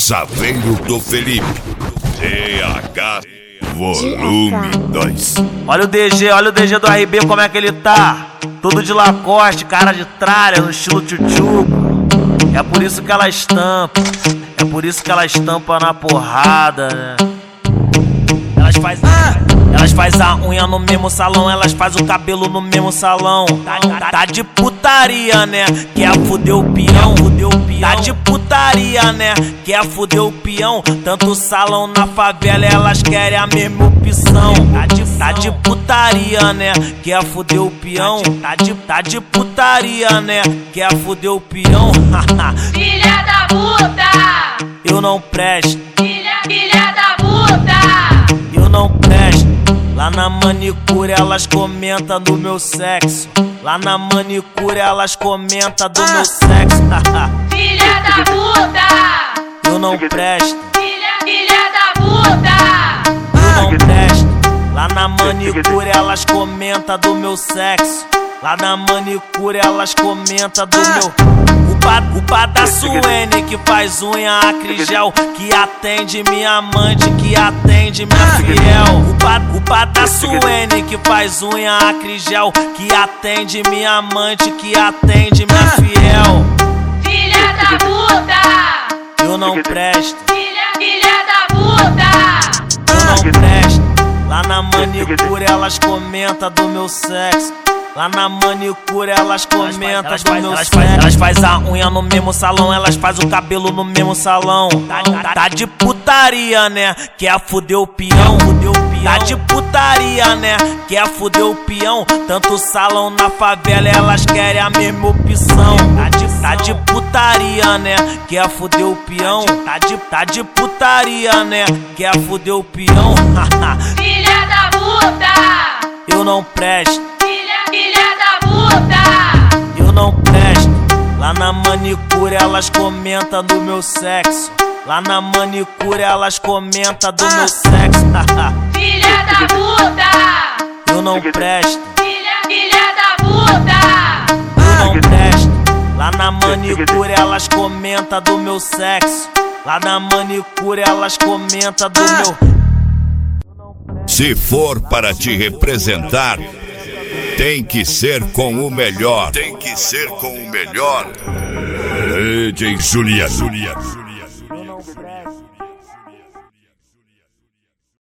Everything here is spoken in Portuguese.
Saveiro do Felipe. TH Volume 2. Olha o DG do RB, como é que ele tá? Tudo de Lacoste, cara de tralha, no estilo tchutchuco. É por isso que ela estampa, é por isso que ela estampa na porrada, né? Elas faz a unha no mesmo salão, elas faz o cabelo no mesmo salão. Tá de putaria, né? Quer fuder o peão, Tá de putaria, né? Quer fuder o peão. Tanto salão na favela, elas querem a mesma opção. Tá de putaria, né? Quer fuder o peão. Tá de putaria, né? Quer fuder o peão. Filha da puta! Eu não presto. Filha da puta! Eu não presto. Lá na manicure elas comentam do meu sexo. Lá na manicure elas comentam do meu sexo. Filha da puta! Eu não presto. Filha da puta! Eu não presto. Lá na manicure elas comentam do meu sexo. Lá na manicure elas comentam do meu. O pá da Suene que faz unha acrigel, que atende minha amante, que atende minha fiel. O pá da Suene que faz unha acrigel, que atende minha amante, que atende minha fiel. Filha da puta! Eu não presto. Filha da puta! Eu não presto. Lá na manicure elas comentam do meu sexo. Lá na manicure elas comentam do meu sexo. Elas faz a unha no mesmo salão, elas faz o cabelo no mesmo salão. Tá de putaria, né? Quer fuder o peão. Tá de putaria, né? Quer fuder o peão. Tanto salão na favela, elas querem a mesma opção. Tá de putaria, né? Quer fuder o peão. Tá de putaria, né? Quer fuder o peão. Filha da puta! Eu não presto. Filha da puta! Eu não presto. Lá na manicure elas comentam do meu sexo. Lá na manicure elas comentam do meu sexo. Filha da puta! Eu não presto. Filha da puta! Eu não presto. Lá na manicure elas comentam do meu sexo. Lá na manicure elas comentam do meu. Se for para te representar, tem que ser com o melhor. Tem que ser com o melhor. DJ Juliano.